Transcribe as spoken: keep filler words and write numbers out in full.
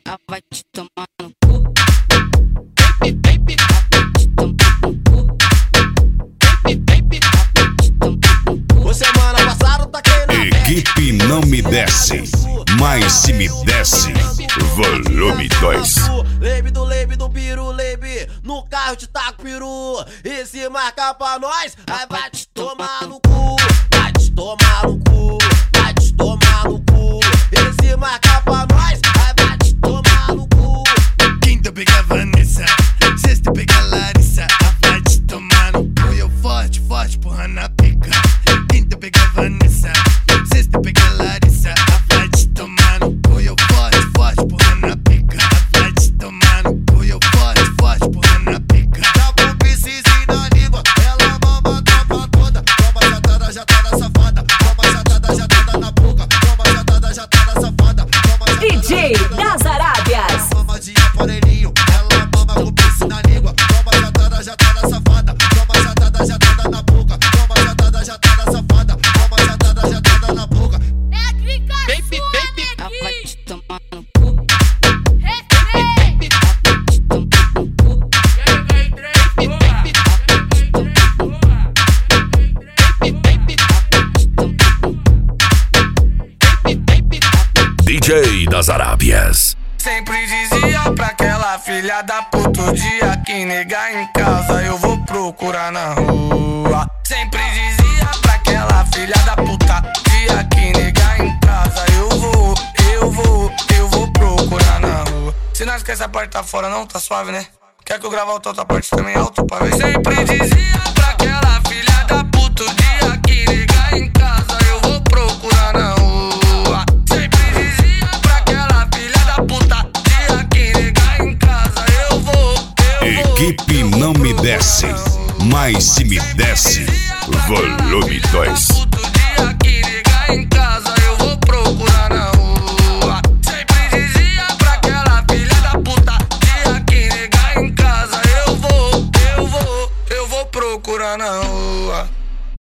ela vai te tomar no cu. Baby, baby, ela vai te tomar no cu. Baby, baby, ela vai te tomar no cu. Você semana passada tá querendo. Equipe Não Me Desce, mas se me desce, volume dois. Lebe do lebe do piru, lebe. No carro te taco peru. E se marcar pra nós, aí vai te tomar no cu. Vai te tomar no cu. Vai te tomar no cu. E se marcar pra nós, aí vai te tomar no cu. Quinta pega Vanessa, sexta pega Larissa. Vai te tomar no cu. Eu forte, forte, porra na pica. Quinta pega Vanessa, sexta pega Larissa. Vai te tomar no cu. Eu forte, forte, porra na pica. Vai te tomar no cu. Eu forte, forte, porra na pica. Tá com piscizinho na língua, ela mama a tropa toda. Toma jatada, jatada safada. Toma jatada, jatada na boca. Toma jatada, jatada safada. D J das Arábias. Mama de aparelhinho, ela mama com piscina na língua. Toma jatada, jatada safada. Toma jatada, jatada na boca. Toma jatada, jatada safada. Toma jatada, jatada na boca. Baby, baby, ela vai te tomar no cu. Baby, ela vai te tomar no cu. Baby, baby, ela vai te tomar no cu. Baby, baby, ela vai te tomar no cu. Baby, baby, ela vai te tomar no cu. D J das Arábias. Sempre dizia pra aquela filha da puta, o dia que negar em casa eu vou procurar na rua. Sempre dizia pra aquela filha da puta, dia que negar em casa eu vou, eu vou, eu vou procurar na rua. Se nós quer essa parte tá fora não, tá suave, né? Quer que eu grave a outra parte também alto pra ver? Sempre dizia pra aquela filha da puta, o dia que negar em casa eu vou procurar na rua. Sempre dizia pra aquela filha da puta, dia que negar em casa eu vou, eu vou. Equipe Não Me Desce, mas se me desce, volume dois. Puto dia que negar em casa eu vou procurar na rua. Sempre dizia pra aquela filha da puta, dia que negar em casa eu vou, eu vou, eu vou procurar na rua.